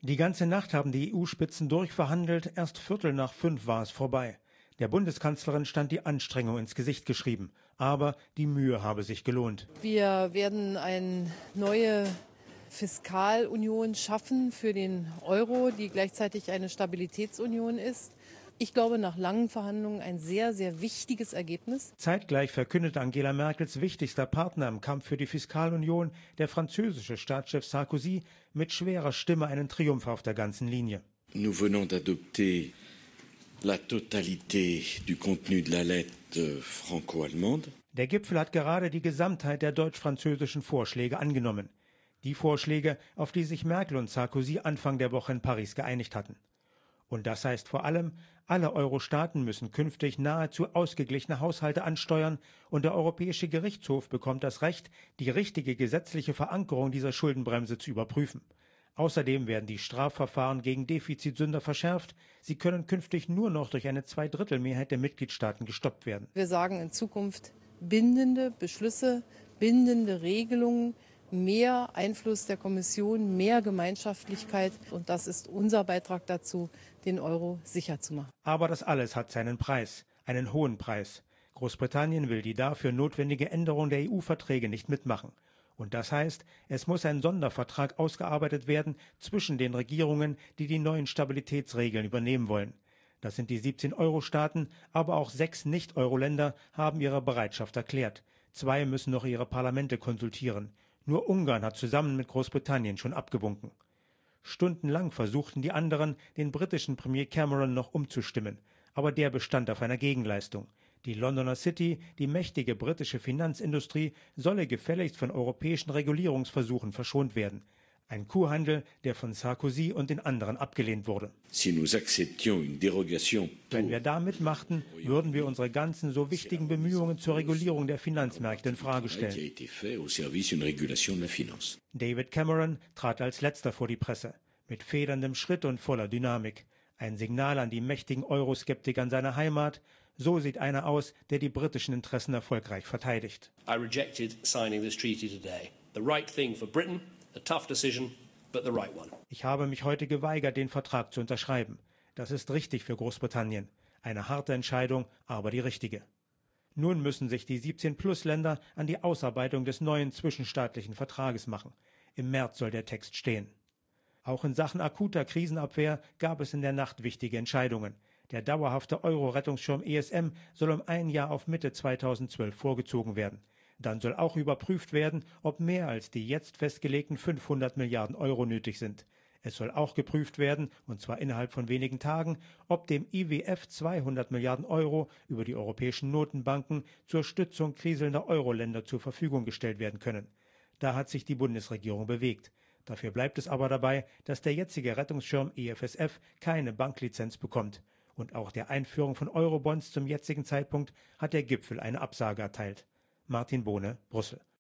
Die ganze Nacht haben die EU-Spitzen durchverhandelt, erst 5:15 war es vorbei. Der Bundeskanzlerin stand die Anstrengung ins Gesicht geschrieben, aber die Mühe habe sich gelohnt. Wir werden eine neue Fiskalunion schaffen für den Euro, die gleichzeitig eine Stabilitätsunion ist. Ich glaube, nach langen Verhandlungen ein sehr, sehr wichtiges Ergebnis. Zeitgleich verkündete Angela Merkels wichtigster Partner im Kampf für die Fiskalunion, der französische Staatschef Sarkozy, mit schwerer Stimme einen Triumph auf der ganzen Linie. Nous venons d'adopter la totalité du contenu de la lettre franco-allemande. Der Gipfel hat gerade die Gesamtheit der deutsch-französischen Vorschläge angenommen. Die Vorschläge, auf die sich Merkel und Sarkozy Anfang der Woche in Paris geeinigt hatten. Und das heißt vor allem, alle Euro-Staaten müssen künftig nahezu ausgeglichene Haushalte ansteuern und der Europäische Gerichtshof bekommt das Recht, die richtige gesetzliche Verankerung dieser Schuldenbremse zu überprüfen. Außerdem werden die Strafverfahren gegen Defizitsünder verschärft. Sie können künftig nur noch durch eine Zweidrittelmehrheit der Mitgliedstaaten gestoppt werden. Wir sagen in Zukunft bindende Beschlüsse, bindende Regelungen, mehr Einfluss der Kommission, mehr Gemeinschaftlichkeit. Und das ist unser Beitrag dazu, den Euro sicher zu machen. Aber das alles hat seinen Preis, einen hohen Preis. Großbritannien will die dafür notwendige Änderung der EU-Verträge nicht mitmachen. Und das heißt, es muss ein Sondervertrag ausgearbeitet werden zwischen den Regierungen, die die neuen Stabilitätsregeln übernehmen wollen. Das sind die 17 Euro-Staaten, aber auch 6 Nicht-Euro-Länder haben ihre Bereitschaft erklärt. 2 müssen noch ihre Parlamente konsultieren. Nur Ungarn hat zusammen mit Großbritannien schon abgewunken. Stundenlang versuchten die anderen, den britischen Premier Cameron noch umzustimmen, aber der bestand auf einer Gegenleistung. Die Londoner City, die mächtige britische Finanzindustrie, solle gefälligst von europäischen Regulierungsversuchen verschont werden. Ein Kuhhandel, der von Sarkozy und den anderen abgelehnt wurde. Wenn wir da mitmachten, würden wir unsere ganzen so wichtigen Bemühungen zur Regulierung der Finanzmärkte in Frage stellen. David Cameron trat als letzter vor die Presse, mit federndem Schritt und voller Dynamik. Ein Signal an die mächtigen Euroskeptiker in seiner Heimat. So sieht einer aus, der die britischen Interessen erfolgreich verteidigt. I rejected signing this treaty today. The right thing for Britain. A tough decision, but the right one. Ich habe mich heute geweigert, den Vertrag zu unterschreiben. Das ist richtig für Großbritannien. Eine harte Entscheidung, aber die richtige. Nun müssen sich die 17-Plus-Länder an die Ausarbeitung des neuen zwischenstaatlichen Vertrages machen. Im März soll der Text stehen. Auch in Sachen akuter Krisenabwehr gab es in der Nacht wichtige Entscheidungen. Der dauerhafte Euro-Rettungsschirm ESM soll um ein Jahr auf Mitte 2012 vorgezogen werden. Dann soll auch überprüft werden, ob mehr als die jetzt festgelegten 500 Milliarden Euro nötig sind. Es soll auch geprüft werden, und zwar innerhalb von wenigen Tagen, ob dem IWF 200 Milliarden Euro über die europäischen Notenbanken zur Stützung kriselnder Euro-Länder zur Verfügung gestellt werden können. Da hat sich die Bundesregierung bewegt. Dafür bleibt es aber dabei, dass der jetzige Rettungsschirm EFSF keine Banklizenz bekommt. Und auch der Einführung von Eurobonds zum jetzigen Zeitpunkt hat der Gipfel eine Absage erteilt. Martin Bohne, Brüssel.